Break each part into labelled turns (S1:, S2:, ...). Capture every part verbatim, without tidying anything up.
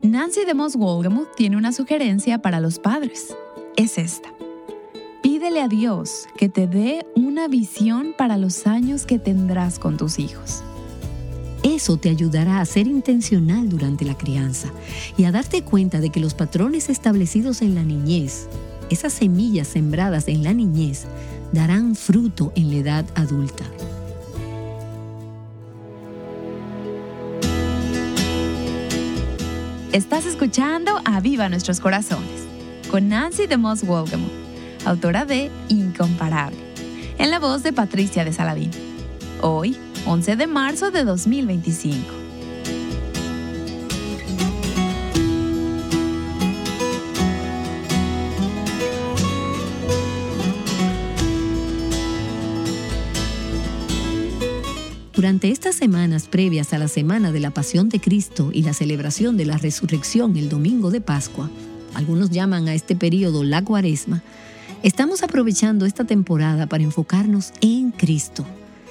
S1: Nancy DeMoss Wolgemuth tiene una sugerencia para los padres. Es esta. Pídele a Dios que te dé una visión para los años que tendrás con tus hijos.
S2: Eso te ayudará a ser intencional durante la crianza y a darte cuenta de que los patrones establecidos en la niñez, esas semillas sembradas en la niñez, darán fruto en la edad adulta.
S1: Estás escuchando Aviva Nuestros Corazones con Nancy DeMoss Wolgemuth, autora de Incomparable, en la voz de Patricia de Saladín. Hoy, once de marzo de dos mil veinticinco.
S2: Durante estas semanas previas a la Semana de la Pasión de Cristo y la celebración de la Resurrección el Domingo de Pascua, algunos llaman a este período la Cuaresma, estamos aprovechando esta temporada para enfocarnos en Cristo,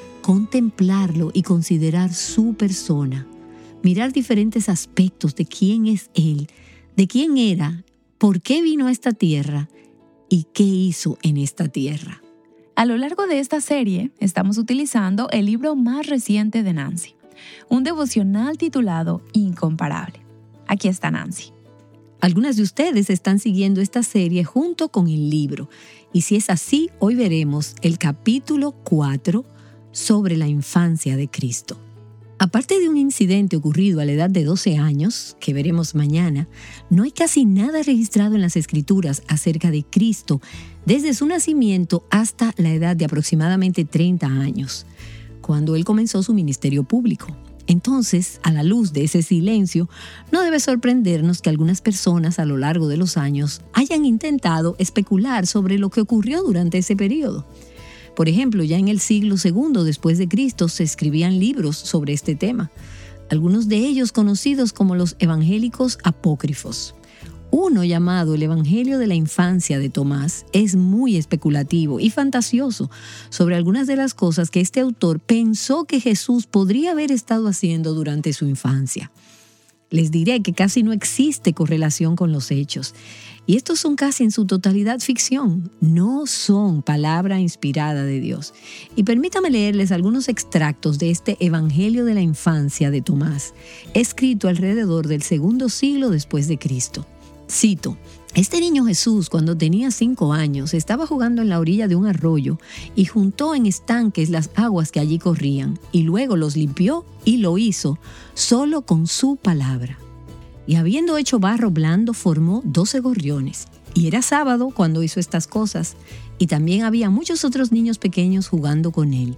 S2: contemplarlo y considerar su persona, mirar diferentes aspectos de quién es Él, de quién era, por qué vino a esta tierra y qué hizo en esta tierra.
S1: A lo largo de esta serie, estamos utilizando el libro más reciente de Nancy, un devocional titulado Incomparable. Aquí está Nancy.
S2: Algunas de ustedes están siguiendo esta serie junto con el libro, y si es así, hoy veremos el capítulo cuatro sobre la infancia de Cristo. Aparte de un incidente ocurrido a la edad de doce años, que veremos mañana, no hay casi nada registrado en las Escrituras acerca de Cristo desde su nacimiento hasta la edad de aproximadamente treinta años, cuando él comenzó su ministerio público. Entonces, a la luz de ese silencio, no debe sorprendernos que algunas personas a lo largo de los años hayan intentado especular sobre lo que ocurrió durante ese periodo. Por ejemplo, ya en el siglo segundo después de Cristo se escribían libros sobre este tema, algunos de ellos conocidos como los evangélicos apócrifos. Uno llamado el Evangelio de la Infancia de Tomás es muy especulativo y fantasioso sobre algunas de las cosas que este autor pensó que Jesús podría haber estado haciendo durante su infancia. Les diré que casi no existe correlación con los hechos, y estos son casi en su totalidad ficción, no son palabra inspirada de Dios. Y permítame leerles algunos extractos de este Evangelio de la Infancia de Tomás, escrito alrededor del segundo siglo después de Cristo. Cito: Este niño Jesús, cuando tenía cinco años, estaba jugando en la orilla de un arroyo y juntó en estanques las aguas que allí corrían, y luego los limpió, y lo hizo solo con su palabra. Y habiendo hecho barro blando, formó doce gorriones. Y era sábado cuando hizo estas cosas, y también había muchos otros niños pequeños jugando con él.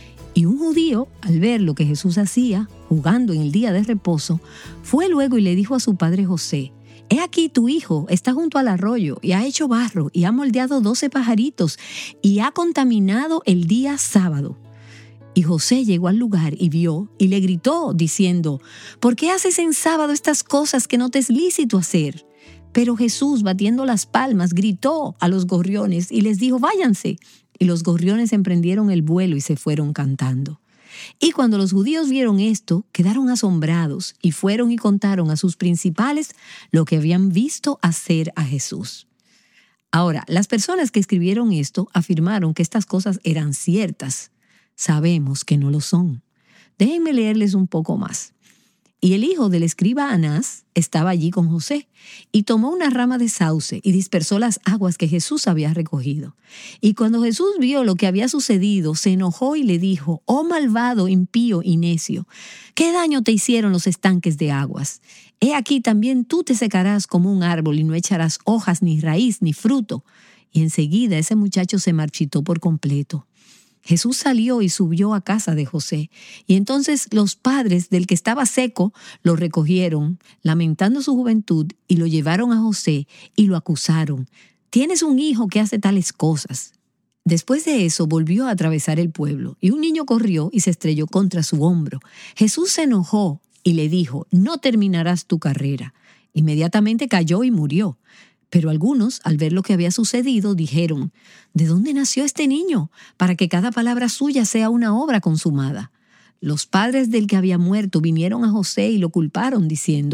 S2: Y un judío, al ver lo que Jesús hacía, jugando en el día de reposo, fue luego y le dijo a su padre José: He aquí tu hijo está junto al arroyo y ha hecho barro y ha moldeado doce pajaritos y ha contaminado el día sábado. Y José llegó al lugar y vio y le gritó diciendo: ¿Por qué haces en sábado estas cosas que no te es lícito hacer? Pero Jesús, batiendo las palmas, gritó a los gorriones y les dijo: váyanse. Y los gorriones emprendieron el vuelo y se fueron cantando. Y cuando los judíos vieron esto, quedaron asombrados y fueron y contaron a sus principales lo que habían visto hacer a Jesús. Ahora, las personas que escribieron esto afirmaron que estas cosas eran ciertas. Sabemos que no lo son. Déjenme leerles un poco más. Y el hijo del escriba Anás estaba allí con José, y tomó una rama de sauce y dispersó las aguas que Jesús había recogido. Y cuando Jesús vio lo que había sucedido, se enojó y le dijo: «Oh malvado, impío y necio, ¿qué daño te hicieron los estanques de aguas? He aquí también tú te secarás como un árbol y no echarás hojas, ni raíz, ni fruto». Y enseguida ese muchacho se marchitó por completo. Jesús salió y subió a casa de José, y entonces los padres del que estaba seco lo recogieron, lamentando su juventud, y lo llevaron a José y lo acusaron. «Tienes un hijo que hace tales cosas». Después de eso volvió a atravesar el pueblo, y un niño corrió y se estrelló contra su hombro. Jesús se enojó y le dijo: «No terminarás tu carrera». Inmediatamente cayó y murió. Pero algunos, al ver lo que había sucedido, dijeron: «¿De dónde nació este niño? Para que cada palabra suya sea una obra consumada». Los padres del que había muerto vinieron a José y lo culparon, diciendo: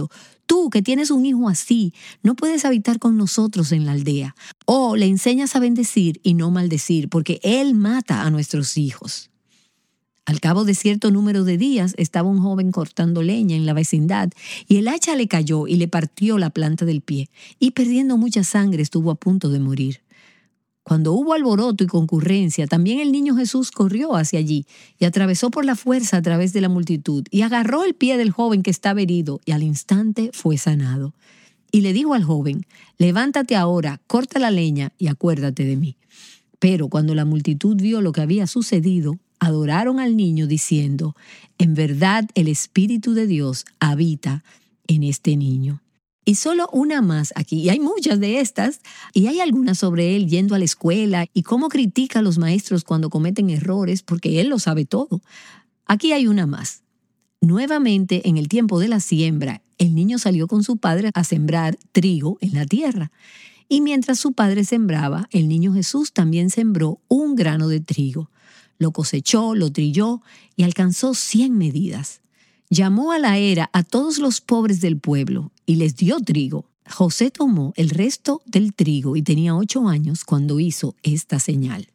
S2: Tú que tienes un hijo así, no puedes habitar con nosotros en la aldea. O le enseñas a bendecir y no maldecir, porque él mata a nuestros hijos. Al cabo de cierto número de días, estaba un joven cortando leña en la vecindad, y el hacha le cayó y le partió la planta del pie, y perdiendo mucha sangre estuvo a punto de morir. Cuando hubo alboroto y concurrencia, también el niño Jesús corrió hacia allí, y atravesó por la fuerza a través de la multitud, y agarró el pie del joven que estaba herido, y al instante fue sanado. Y le dijo al joven: levántate ahora, corta la leña, y acuérdate de mí. Pero cuando la multitud vio lo que había sucedido, adoraron al niño diciendo: en verdad el Espíritu de Dios habita en este niño. Y solo una más aquí, y hay muchas de estas, y hay algunas sobre él yendo a la escuela y cómo critica a los maestros cuando cometen errores, porque él lo sabe todo. Aquí hay una más. Nuevamente, en el tiempo de la siembra, el niño salió con su padre a sembrar trigo en la tierra. Y mientras su padre sembraba, el niño Jesús también sembró un grano de trigo. Lo cosechó, lo trilló y alcanzó cien medidas. Llamó a la era a todos los pobres del pueblo y les dio trigo. José tomó el resto del trigo y tenía ocho años cuando hizo esta señal.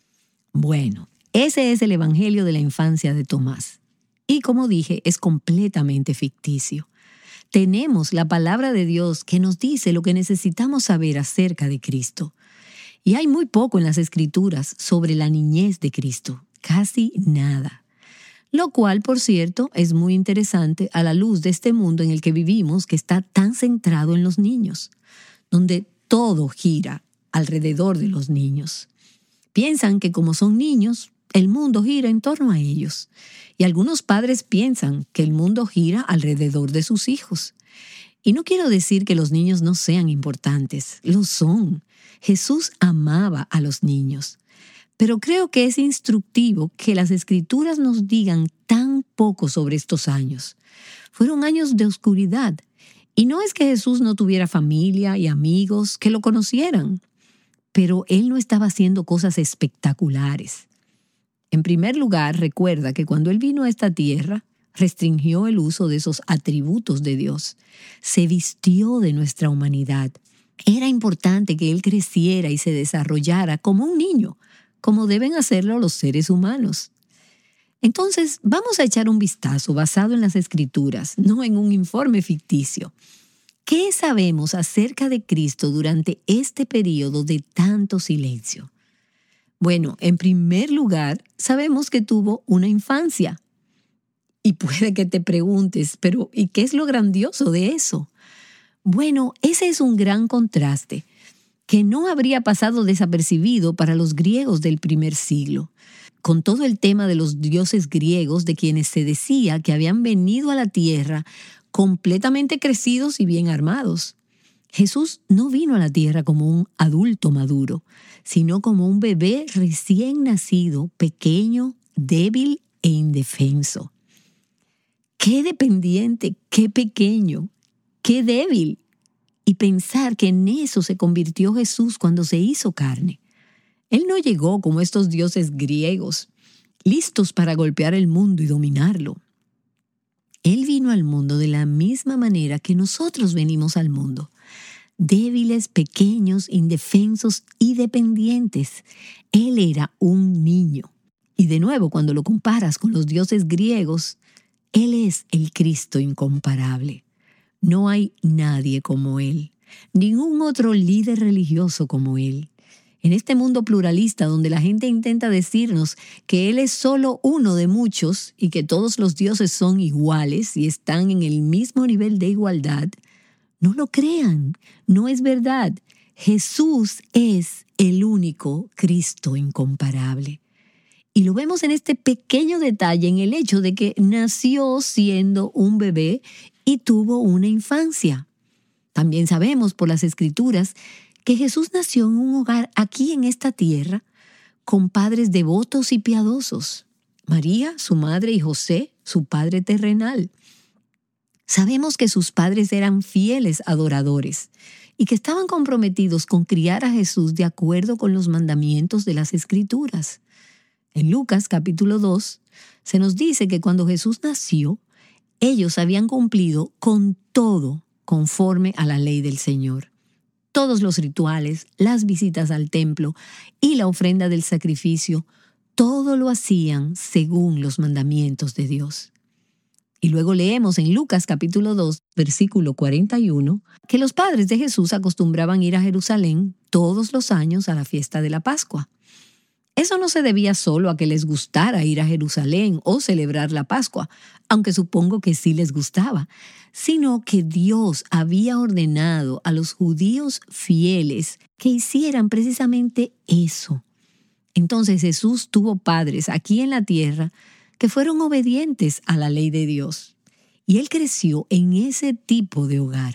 S2: Bueno, ese es el evangelio de la infancia de Tomás. Y como dije, es completamente ficticio. Tenemos la palabra de Dios que nos dice lo que necesitamos saber acerca de Cristo. Y hay muy poco en las Escrituras sobre la niñez de Cristo, casi nada. Lo cual, por cierto, es muy interesante a la luz de este mundo en el que vivimos, que está tan centrado en los niños, donde todo gira alrededor de los niños. Piensan que como son niños, el mundo gira en torno a ellos. Y algunos padres piensan que el mundo gira alrededor de sus hijos. Y no quiero decir que los niños no sean importantes, lo son. Jesús amaba a los niños. Pero creo que es instructivo que las Escrituras nos digan tan poco sobre estos años. Fueron años de oscuridad. Y no es que Jesús no tuviera familia y amigos que lo conocieran, pero él no estaba haciendo cosas espectaculares. En primer lugar, recuerda que cuando él vino a esta tierra, restringió el uso de esos atributos de Dios. Se vistió de nuestra humanidad. Era importante que él creciera y se desarrollara como un niño, como deben hacerlo los seres humanos. Entonces, vamos a echar un vistazo basado en las Escrituras, no en un informe ficticio. ¿Qué sabemos acerca de Cristo durante este periodo de tanto silencio? Bueno, en primer lugar, sabemos que tuvo una infancia. Y puede que te preguntes, pero ¿y qué es lo grandioso de eso? Bueno, ese es un gran contraste que no habría pasado desapercibido para los griegos del primer siglo, con todo el tema de los dioses griegos de quienes se decía que habían venido a la tierra completamente crecidos y bien armados. Jesús no vino a la tierra como un adulto maduro, sino como un bebé recién nacido, pequeño, débil e indefenso. ¡Qué dependiente, qué pequeño, qué débil! Y pensar que en eso se convirtió Jesús cuando se hizo carne. Él no llegó como estos dioses griegos, listos para golpear el mundo y dominarlo. Él vino al mundo de la misma manera que nosotros venimos al mundo. Débiles, pequeños, indefensos y dependientes. Él era un niño. Y de nuevo, cuando lo comparas con los dioses griegos, Él es el Cristo incomparable. No hay nadie como Él, ningún otro líder religioso como Él. En este mundo pluralista donde la gente intenta decirnos que Él es solo uno de muchos y que todos los dioses son iguales y están en el mismo nivel de igualdad, no lo crean, no es verdad. Jesús es el único Cristo incomparable. Y lo vemos en este pequeño detalle, en el hecho de que nació siendo un bebé y tuvo una infancia. También sabemos por las Escrituras que Jesús nació en un hogar aquí en esta tierra con padres devotos y piadosos. María, su madre, y José, su padre terrenal. Sabemos que sus padres eran fieles adoradores y que estaban comprometidos con criar a Jesús de acuerdo con los mandamientos de las Escrituras. En Lucas capítulo dos se nos dice que cuando Jesús nació, ellos habían cumplido con todo conforme a la ley del Señor. Todos los rituales, las visitas al templo y la ofrenda del sacrificio, todo lo hacían según los mandamientos de Dios. Y luego leemos en Lucas capítulo dos, versículo cuarenta y uno, que los padres de Jesús acostumbraban ir a Jerusalén todos los años a la fiesta de la Pascua. Eso no se debía solo a que les gustara ir a Jerusalén o celebrar la Pascua, aunque supongo que sí les gustaba, sino que Dios había ordenado a los judíos fieles que hicieran precisamente eso. Entonces Jesús tuvo padres aquí en la tierra que fueron obedientes a la ley de Dios, y él creció en ese tipo de hogar.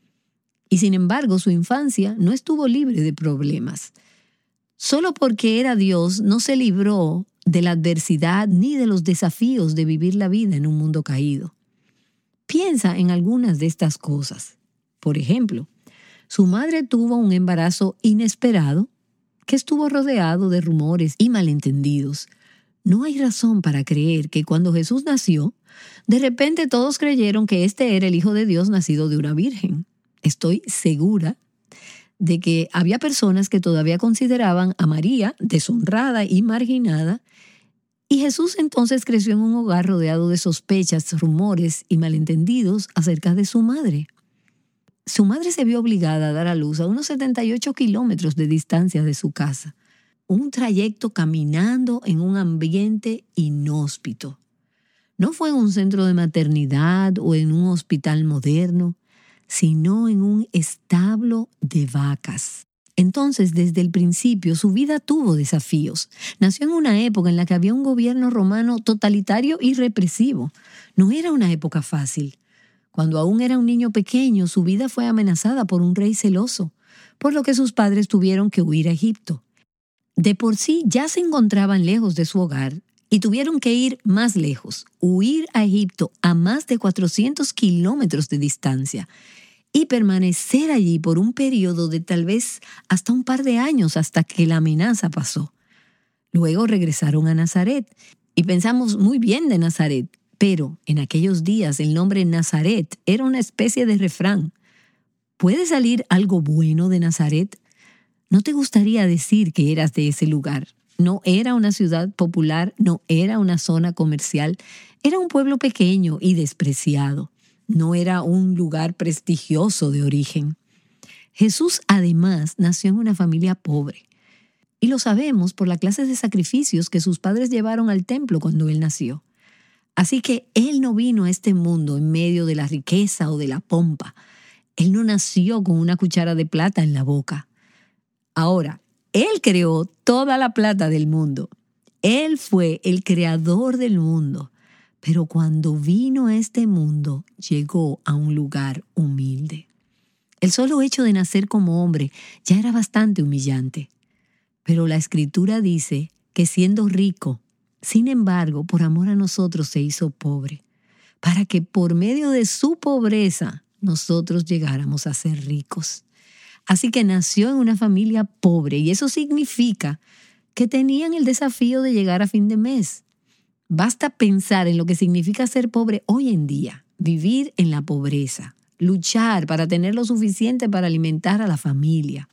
S2: Y sin embargo, su infancia no estuvo libre de problemas. Solo porque era Dios no se libró de la adversidad ni de los desafíos de vivir la vida en un mundo caído. Piensa en algunas de estas cosas. Por ejemplo, su madre tuvo un embarazo inesperado que estuvo rodeado de rumores y malentendidos. No hay razón para creer que cuando Jesús nació, de repente todos creyeron que este era el Hijo de Dios nacido de una virgen. Estoy segura de que había personas que todavía consideraban a María deshonrada y marginada, y Jesús entonces creció en un hogar rodeado de sospechas, rumores y malentendidos acerca de su madre. Su madre se vio obligada a dar a luz a unos setenta y ocho kilómetros de distancia de su casa, un trayecto caminando en un ambiente inhóspito. No fue en un centro de maternidad o en un hospital moderno, sino en un establo de vacas. Entonces, desde el principio, su vida tuvo desafíos. Nació en una época en la que había un gobierno romano totalitario y represivo. No era una época fácil. Cuando aún era un niño pequeño, su vida fue amenazada por un rey celoso, por lo que sus padres tuvieron que huir a Egipto. De por sí ya se encontraban lejos de su hogar y tuvieron que ir más lejos, huir a Egipto a más de cuatrocientos kilómetros de distancia y permanecer allí por un periodo de tal vez hasta un par de años hasta que la amenaza pasó. Luego regresaron a Nazaret y pensamos muy bien de Nazaret, pero en aquellos días el nombre Nazaret era una especie de refrán. ¿Puede salir algo bueno de Nazaret? ¿No te gustaría decir que eras de ese lugar? No era una ciudad popular, no era una zona comercial, era un pueblo pequeño y despreciado. No era un lugar prestigioso de origen. Jesús, además, nació en una familia pobre. Y lo sabemos por la clase de sacrificios que sus padres llevaron al templo cuando él nació. Así que él no vino a este mundo en medio de la riqueza o de la pompa. Él no nació con una cuchara de plata en la boca. Ahora, él creó toda la plata del mundo. Él fue el creador del mundo. Pero cuando vino a este mundo, llegó a un lugar humilde. El solo hecho de nacer como hombre ya era bastante humillante. Pero la Escritura dice que siendo rico, sin embargo, por amor a nosotros se hizo pobre, para que por medio de su pobreza nosotros llegáramos a ser ricos. Así que nació en una familia pobre y eso significa que tenían el desafío de llegar a fin de mes. Basta pensar en lo que significa ser pobre hoy en día, vivir en la pobreza, luchar para tener lo suficiente para alimentar a la familia.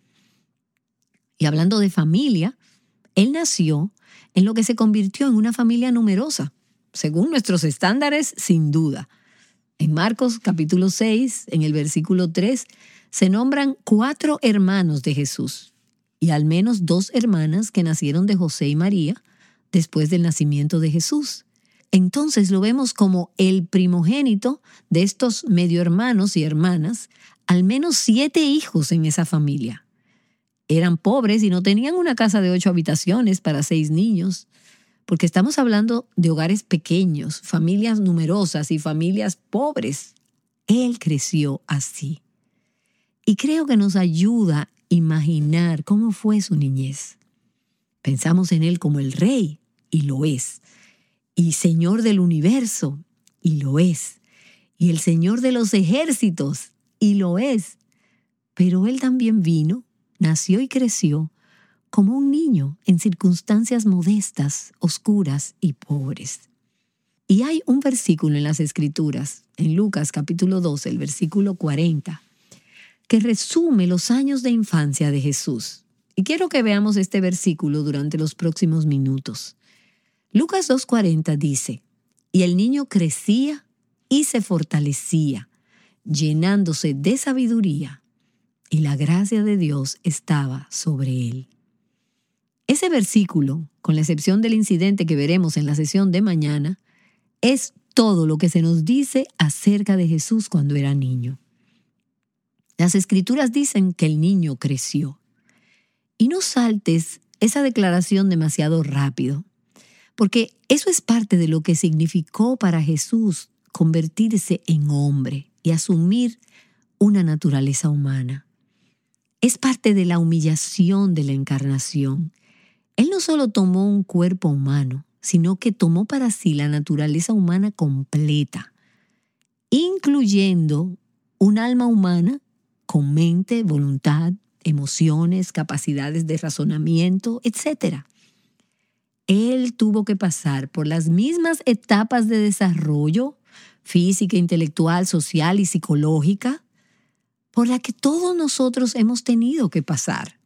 S2: Y hablando de familia, él nació en lo que se convirtió en una familia numerosa, según nuestros estándares, sin duda. En Marcos capítulo seis, en el versículo tres, se nombran cuatro hermanos de Jesús y al menos dos hermanas que nacieron de José y María, después del nacimiento de Jesús. Entonces lo vemos como el primogénito de estos medio hermanos y hermanas, al menos siete hijos en esa familia. Eran pobres y no tenían una casa de ocho habitaciones para seis niños, porque estamos hablando de hogares pequeños, familias numerosas y familias pobres. Él creció así. Y creo que nos ayuda a imaginar cómo fue su niñez. Pensamos en él como el rey, y lo es, y Señor del universo, y lo es, y el Señor de los ejércitos, y lo es. Pero él también vino, nació y creció como un niño en circunstancias modestas, oscuras y pobres. Y hay un versículo en las Escrituras, en Lucas capítulo doce, el versículo cuarenta, que resume los años de infancia de Jesús. Y quiero que veamos este versículo durante los próximos minutos. Lucas dos cuarenta dice, y el niño crecía y se fortalecía, llenándose de sabiduría, y la gracia de Dios estaba sobre él. Ese versículo, con la excepción del incidente que veremos en la sesión de mañana, es todo lo que se nos dice acerca de Jesús cuando era niño. Las Escrituras dicen que el niño creció. Y no saltes esa declaración demasiado rápido, porque eso es parte de lo que significó para Jesús convertirse en hombre y asumir una naturaleza humana. Es parte de la humillación de la encarnación. Él no solo tomó un cuerpo humano, sino que tomó para sí la naturaleza humana completa, incluyendo un alma humana con mente, voluntad, emociones, capacidades de razonamiento, etcétera. Él tuvo que pasar por las mismas etapas de desarrollo física, intelectual, social y psicológica por la que todos nosotros hemos tenido que pasar.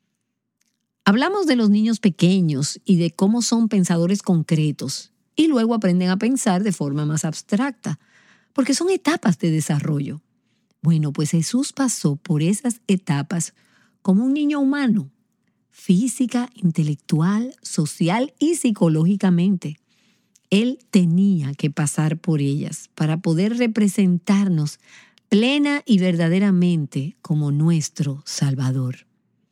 S2: Hablamos de los niños pequeños y de cómo son pensadores concretos y luego aprenden a pensar de forma más abstracta, porque son etapas de desarrollo. Bueno, pues Jesús pasó por esas etapas como un niño humano, física, intelectual, social y psicológicamente. Él tenía que pasar por ellas para poder representarnos plena y verdaderamente como nuestro Salvador.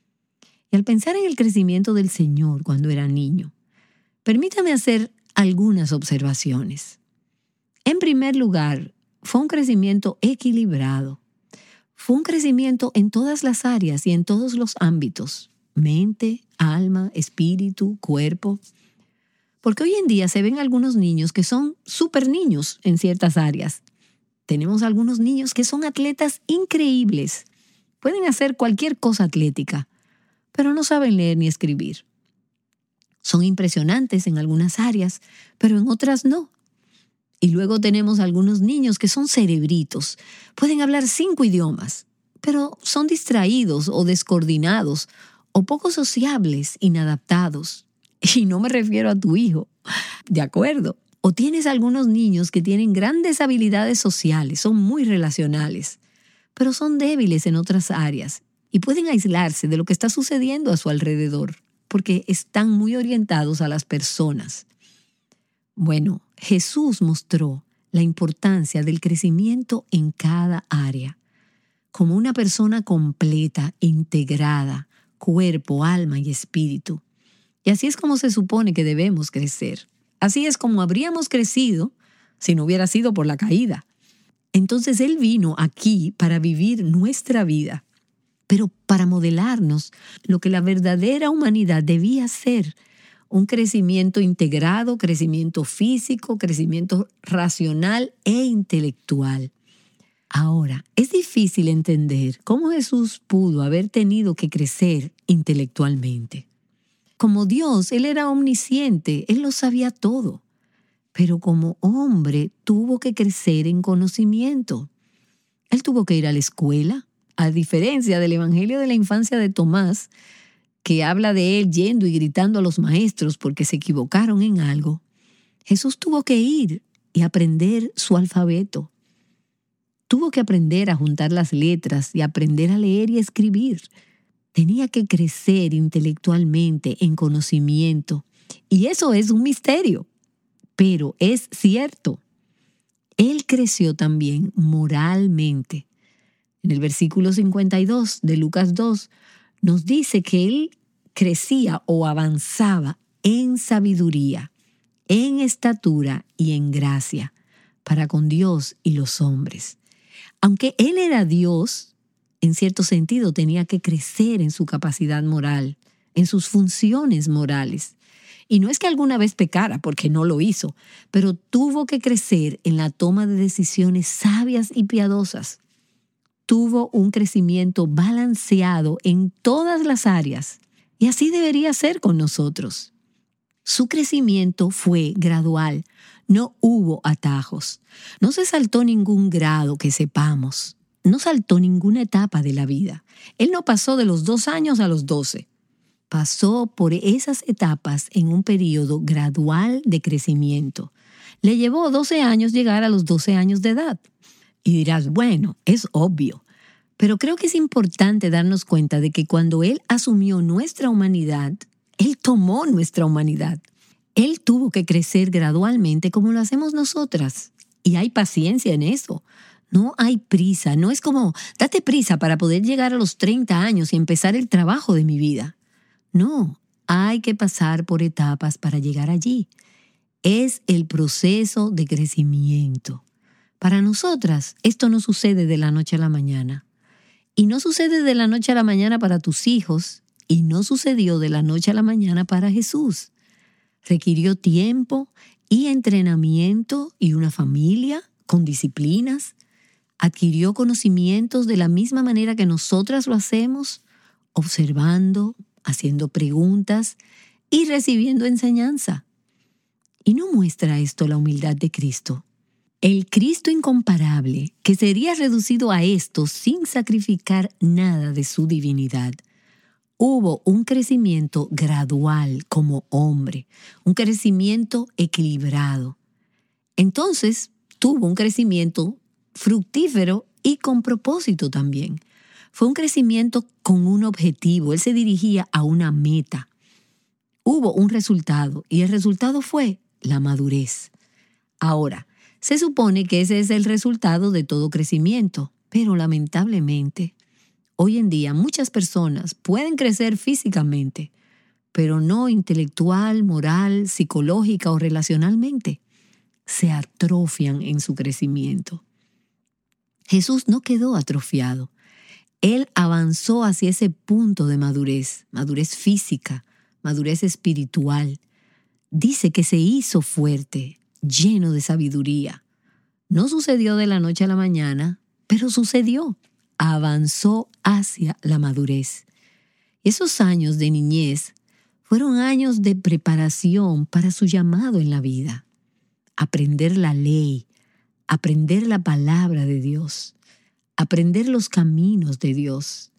S2: Y al pensar en el crecimiento del Señor cuando era niño, permítame hacer algunas observaciones. En primer lugar, fue un crecimiento equilibrado. Fue un crecimiento en todas las áreas y en todos los ámbitos, mente, alma, espíritu, cuerpo. Porque hoy en día se ven algunos niños que son súper niños en ciertas áreas. Tenemos algunos niños que son atletas increíbles. Pueden hacer cualquier cosa atlética, pero no saben leer ni escribir. Son impresionantes en algunas áreas, pero en otras no. Y luego tenemos algunos niños que son cerebritos. Pueden hablar cinco idiomas, pero son distraídos o descoordinados o poco sociables, inadaptados. Y no me refiero a tu hijo, ¿de acuerdo? O tienes algunos niños que tienen grandes habilidades sociales, son muy relacionales, pero son débiles en otras áreas y pueden aislarse de lo que está sucediendo a su alrededor, porque están muy orientados a las personas. Bueno, Jesús mostró la importancia del crecimiento en cada área, como una persona completa, integrada, cuerpo, alma y espíritu. Y así es como se supone que debemos crecer. Así es como habríamos crecido si no hubiera sido por la caída. Entonces Él vino aquí para vivir nuestra vida, pero para modelarnos lo que la verdadera humanidad debía ser. Un crecimiento integrado, crecimiento físico, crecimiento racional e intelectual. Ahora, es difícil entender cómo Jesús pudo haber tenido que crecer intelectualmente. Como Dios, Él era omnisciente, Él lo sabía todo. Pero como hombre, tuvo que crecer en conocimiento. Él tuvo que ir a la escuela, a diferencia del Evangelio de la infancia de Tomás, que habla de él yendo y gritando a los maestros porque se equivocaron en algo. Jesús tuvo que ir y aprender su alfabeto. Tuvo que aprender a juntar las letras y aprender a leer y escribir. Tenía que crecer intelectualmente en conocimiento. Y eso es un misterio, pero es cierto. Él creció también moralmente. En el versículo cincuenta y dos de Lucas dos nos dice que él crecía o avanzaba en sabiduría, en estatura y en gracia para con Dios y los hombres. Aunque él era Dios, en cierto sentido tenía que crecer en su capacidad moral, en sus funciones morales. Y no es que alguna vez pecara, porque no lo hizo, pero tuvo que crecer en la toma de decisiones sabias y piadosas. Tuvo un crecimiento balanceado en todas las áreas, y así debería ser con nosotros. Su crecimiento fue gradual, No hubo atajos. No se saltó ningún grado que sepamos. No saltó ninguna etapa de la vida. Él no pasó de los dos años a los doce. Pasó por esas etapas en un periodo gradual de crecimiento. Le llevó doce años llegar a los doce años de edad. Y dirás, bueno, es obvio. Pero creo que es importante darnos cuenta de que cuando Él asumió nuestra humanidad, Él tomó nuestra humanidad. Él tuvo que crecer gradualmente como lo hacemos nosotras. Y hay paciencia en eso. No hay prisa. No es como, date prisa para poder llegar a los treinta años y empezar el trabajo de mi vida. No, hay que pasar por etapas para llegar allí. Es el proceso de crecimiento. Para nosotras, esto no sucede de la noche a la mañana. Y no sucede de la noche a la mañana para tus hijos, y no sucedió de la noche a la mañana para Jesús. Requirió tiempo y entrenamiento y una familia con disciplinas. Adquirió conocimientos de la misma manera que nosotras lo hacemos, observando, haciendo preguntas y recibiendo enseñanza. Y no muestra esto la humildad de Cristo. El Cristo incomparable, que sería reducido a esto sin sacrificar nada de su divinidad. Hubo un crecimiento gradual como hombre, un crecimiento equilibrado. Entonces, tuvo un crecimiento fructífero y con propósito también. Fue un crecimiento con un objetivo. Él se dirigía a una meta. Hubo un resultado y el resultado fue la madurez. Ahora, se supone que ese es el resultado de todo crecimiento, pero lamentablemente, hoy en día muchas personas pueden crecer físicamente, pero no intelectual, moral, psicológica o relacionalmente. Se atrofian en su crecimiento. Jesús no quedó atrofiado. Él avanzó hacia ese punto de madurez, madurez física, madurez espiritual. Dice que se hizo fuerte, lleno de sabiduría. No sucedió de la noche a la mañana, pero sucedió. Avanzó hacia la madurez. Esos años de niñez fueron años de preparación para su llamado en la vida. Aprender la ley, aprender la palabra de Dios, aprender los caminos de Dios.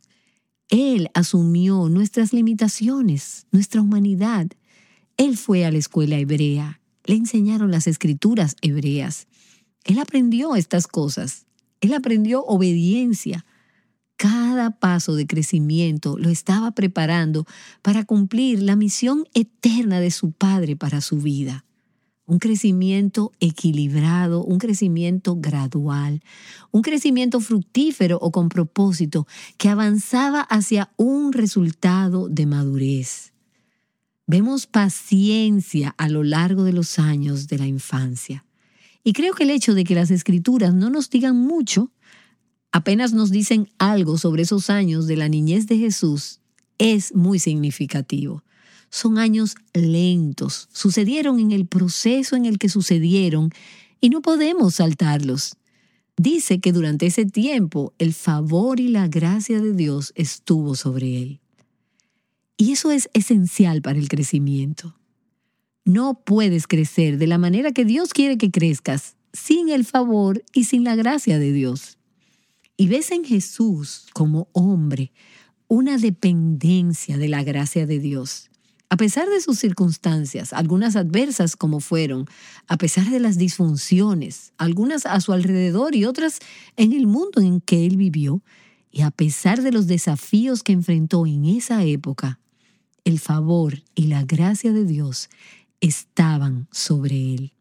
S2: Él asumió nuestras limitaciones, nuestra humanidad. Él fue a la escuela hebrea, le enseñaron las escrituras hebreas. Él aprendió estas cosas. Él aprendió obediencia. Cada paso de crecimiento lo estaba preparando para cumplir la misión eterna de su Padre para su vida. Un crecimiento equilibrado, un crecimiento gradual, un crecimiento fructífero o con propósito que avanzaba hacia un resultado de madurez. Vemos paciencia a lo largo de los años de la infancia. Y creo que el hecho de que las Escrituras no nos digan mucho, apenas nos dicen algo sobre esos años de la niñez de Jesús, es muy significativo. Son años lentos, sucedieron en el proceso en el que sucedieron y no podemos saltarlos. Dice que durante ese tiempo el favor y la gracia de Dios estuvo sobre él. Y eso es esencial para el crecimiento. No puedes crecer de la manera que Dios quiere que crezcas sin el favor y sin la gracia de Dios. Y ves en Jesús como hombre una dependencia de la gracia de Dios. A pesar de sus circunstancias, algunas adversas como fueron, a pesar de las disfunciones, algunas a su alrededor y otras en el mundo en que él vivió, y a pesar de los desafíos que enfrentó en esa época, el favor y la gracia de Dios estaban sobre él.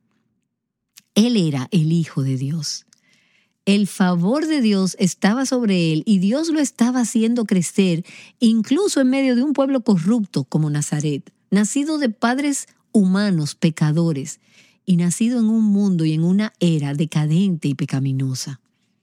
S2: Él era el Hijo de Dios. El favor de Dios estaba sobre él y Dios lo estaba haciendo crecer, incluso en medio de un pueblo corrupto como Nazaret, nacido de padres humanos pecadores y nacido en un mundo y en una era decadente y pecaminosa.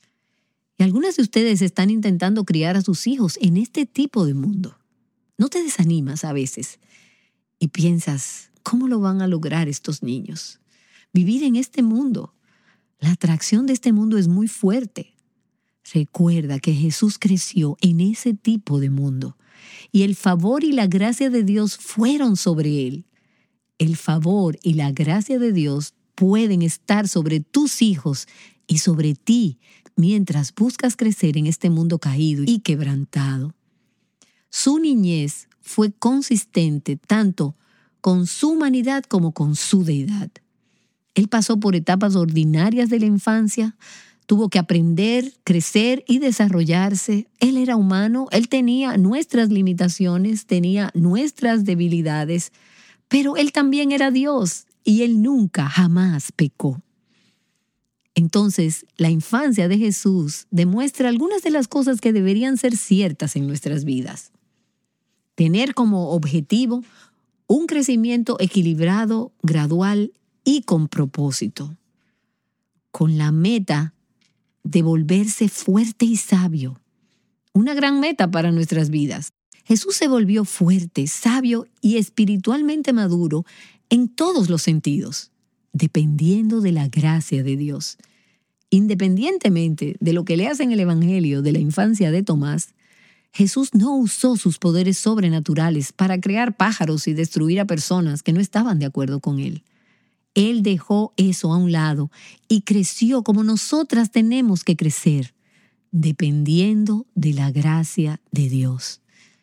S2: Y algunas de ustedes están intentando criar a sus hijos en este tipo de mundo. ¿No te desanimas a veces y piensas, ¿cómo lo van a lograr estos niños? Vivir en este mundo. La atracción de este mundo es muy fuerte. Recuerda que Jesús creció en ese tipo de mundo y el favor y la gracia de Dios fueron sobre él. El favor y la gracia de Dios pueden estar sobre tus hijos y sobre ti mientras buscas crecer en este mundo caído y quebrantado. Su niñez fue consistente tanto con su humanidad como con su deidad. Él pasó por etapas ordinarias de la infancia, tuvo que aprender, crecer y desarrollarse. Él era humano, él tenía nuestras limitaciones, tenía nuestras debilidades, pero él también era Dios y él nunca, jamás pecó. Entonces, la infancia de Jesús demuestra algunas de las cosas que deberían ser ciertas en nuestras vidas. Tener como objetivo un crecimiento equilibrado, gradual y con propósito, con la meta de volverse fuerte y sabio. Una gran meta para nuestras vidas. Jesús se volvió fuerte, sabio y espiritualmente maduro en todos los sentidos, dependiendo de la gracia de Dios. Independientemente de lo que leas en el Evangelio de la infancia de Tomás, Jesús no usó sus poderes sobrenaturales para crear pájaros y destruir a personas que no estaban de acuerdo con él. Él dejó eso a un lado y creció como nosotras tenemos que crecer, dependiendo de la gracia de Dios.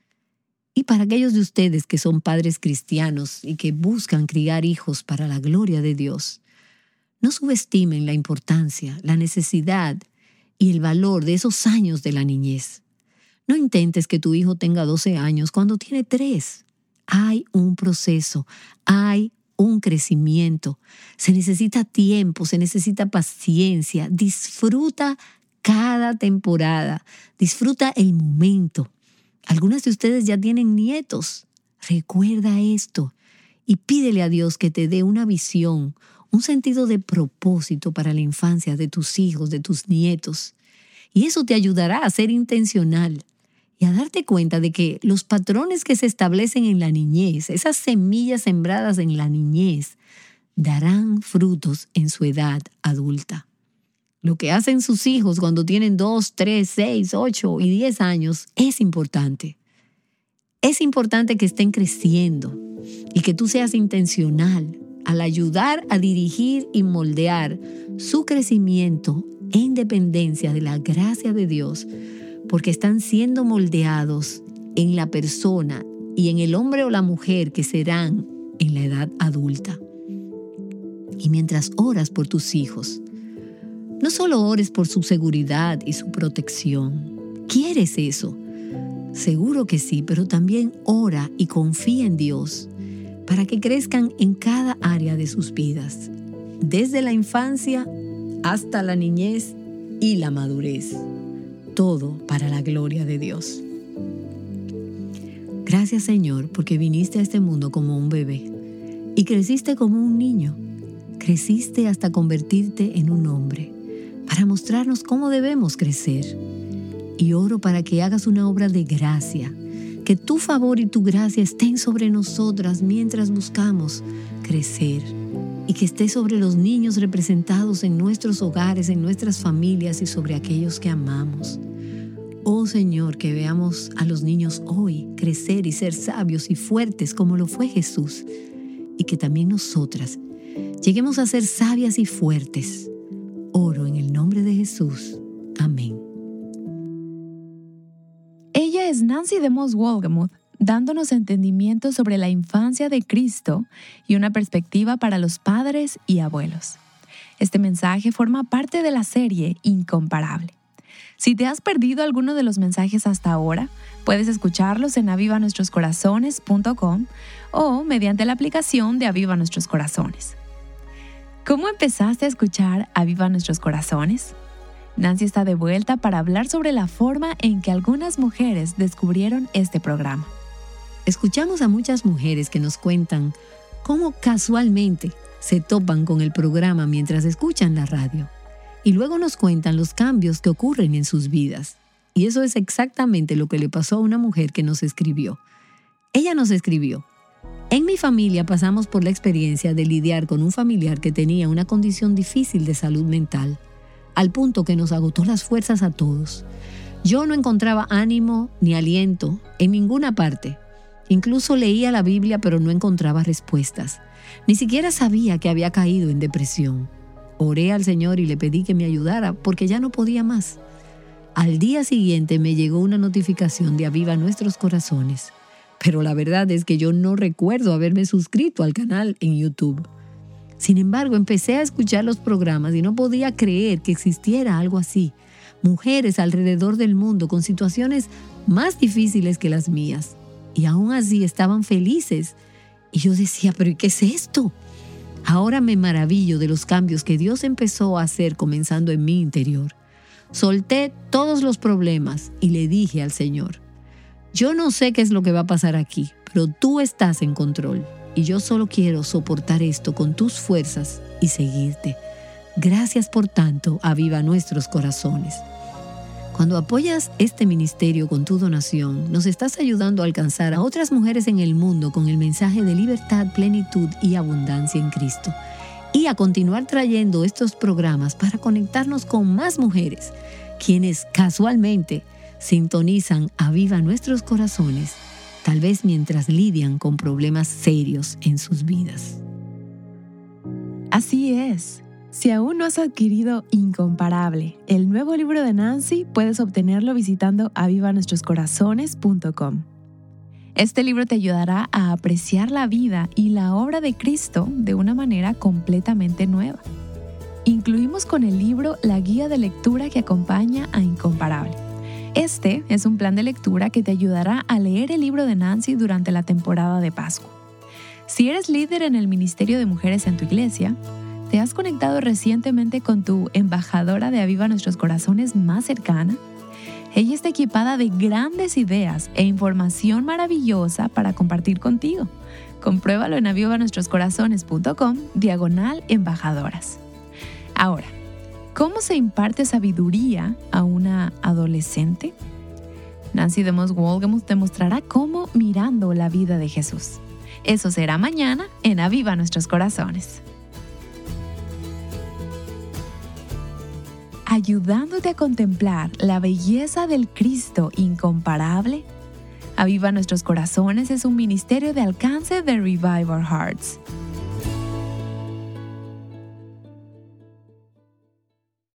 S2: Y para aquellos de ustedes que son padres cristianos y que buscan criar hijos para la gloria de Dios, no subestimen la importancia, la necesidad y el valor de esos años de la niñez. No intentes que tu hijo tenga doce años cuando tiene tres. Hay un proceso, hay un crecimiento. Se necesita tiempo, se necesita paciencia. Disfruta cada temporada, disfruta el momento. Algunas de ustedes ya tienen nietos. Recuerda esto y pídele a Dios que te dé una visión, un sentido de propósito para la infancia de tus hijos, de tus nietos. Y eso te ayudará a ser intencional y a darte cuenta de que los patrones que se establecen en la niñez, esas semillas sembradas en la niñez, darán frutos en su edad adulta. Lo que hacen sus hijos cuando tienen dos, tres, seis, ocho y diez años es importante. Es importante que estén creciendo y que tú seas intencional al ayudar a dirigir y moldear su crecimiento en dependencia de la gracia de Dios, porque están siendo moldeados en la persona y en el hombre o la mujer que serán en la edad adulta. Y mientras oras por tus hijos, no solo ores por su seguridad y su protección. ¿Quieres eso? Seguro que sí, pero también ora y confía en Dios para que crezcan en cada área de sus vidas, desde la infancia hasta la niñez y la madurez. Todo para la gloria de Dios. Gracias, Señor, porque viniste a este mundo como un bebé y creciste como un niño. Creciste hasta convertirte en un hombre para mostrarnos cómo debemos crecer. Y oro para que hagas una obra de gracia, que tu favor y tu gracia estén sobre nosotras mientras buscamos crecer y que esté sobre los niños representados en nuestros hogares, en nuestras familias y sobre aquellos que amamos. Oh Señor, que veamos a los niños hoy crecer y ser sabios y fuertes como lo fue Jesús, y que también nosotras lleguemos a ser sabias y fuertes. Oro en el nombre de Jesús. Amén.
S1: Ella es Nancy DeMoss Wolgemuth, dándonos entendimiento sobre la infancia de Cristo y una perspectiva para los padres y abuelos. Este mensaje forma parte de la serie Incomparable. Si te has perdido alguno de los mensajes hasta ahora, puedes escucharlos en aviva nuestros corazones punto com o mediante la aplicación de Aviva Nuestros Corazones. ¿Cómo empezaste a escuchar Aviva Nuestros Corazones? Nancy está de vuelta para hablar sobre la forma en que algunas mujeres descubrieron este programa.
S2: Escuchamos a muchas mujeres que nos cuentan cómo casualmente se topan con el programa mientras escuchan la radio. Y luego nos cuentan los cambios que ocurren en sus vidas. Y eso es exactamente lo que le pasó a una mujer que nos escribió. Ella nos escribió: en mi familia pasamos por la experiencia de lidiar con un familiar que tenía una condición difícil de salud mental, al punto que nos agotó las fuerzas a todos. Yo no encontraba ánimo ni aliento en ninguna parte. Incluso leía la Biblia, pero no encontraba respuestas. Ni siquiera sabía que había caído en depresión. Oré al Señor y le pedí que me ayudara porque ya no podía más. Al día siguiente me llegó una notificación de Aviva Nuestros Corazones. Pero la verdad es que yo no recuerdo haberme suscrito al canal en YouTube. Sin embargo, empecé a escuchar los programas y no podía creer que existiera algo así. Mujeres alrededor del mundo con situaciones más difíciles que las mías. Y aún así estaban felices. Y yo decía, ¿pero qué es esto? Ahora me maravillo de los cambios que Dios empezó a hacer comenzando en mi interior. Solté todos los problemas y le dije al Señor, yo no sé qué es lo que va a pasar aquí, pero tú estás en control y yo solo quiero soportar esto con tus fuerzas y seguirte. Gracias por tanto, aviva nuestros corazones. Cuando apoyas este ministerio con tu donación, nos estás ayudando a alcanzar a otras mujeres en el mundo con el mensaje de libertad, plenitud y abundancia en Cristo. Y a continuar trayendo estos programas para conectarnos con más mujeres, quienes casualmente sintonizan Aviva Nuestros Corazones, tal vez mientras lidian con problemas serios en sus vidas.
S1: Así es. Si aún no has adquirido Incomparable, el nuevo libro de Nancy, puedes obtenerlo visitando aviva nuestros corazones punto com. Este libro te ayudará a apreciar la vida y la obra de Cristo de una manera completamente nueva. Incluimos con el libro la guía de lectura que acompaña a Incomparable. Este es un plan de lectura que te ayudará a leer el libro de Nancy durante la temporada de Pascua. Si eres líder en el Ministerio de Mujeres en tu iglesia, ¿te has conectado recientemente con tu embajadora de Aviva Nuestros Corazones más cercana? Ella está equipada de grandes ideas e información maravillosa para compartir contigo. Compruébalo en aviva nuestros corazones punto com, diagonal embajadoras. Ahora, ¿cómo se imparte sabiduría a una adolescente? Nancy DeMoss Wolgemuth te mostrará cómo mirando la vida de Jesús. Eso será mañana en Aviva Nuestros Corazones. Ayudándote a contemplar la belleza del Cristo incomparable, Aviva Nuestros Corazones es un ministerio de alcance de Revive Our Hearts.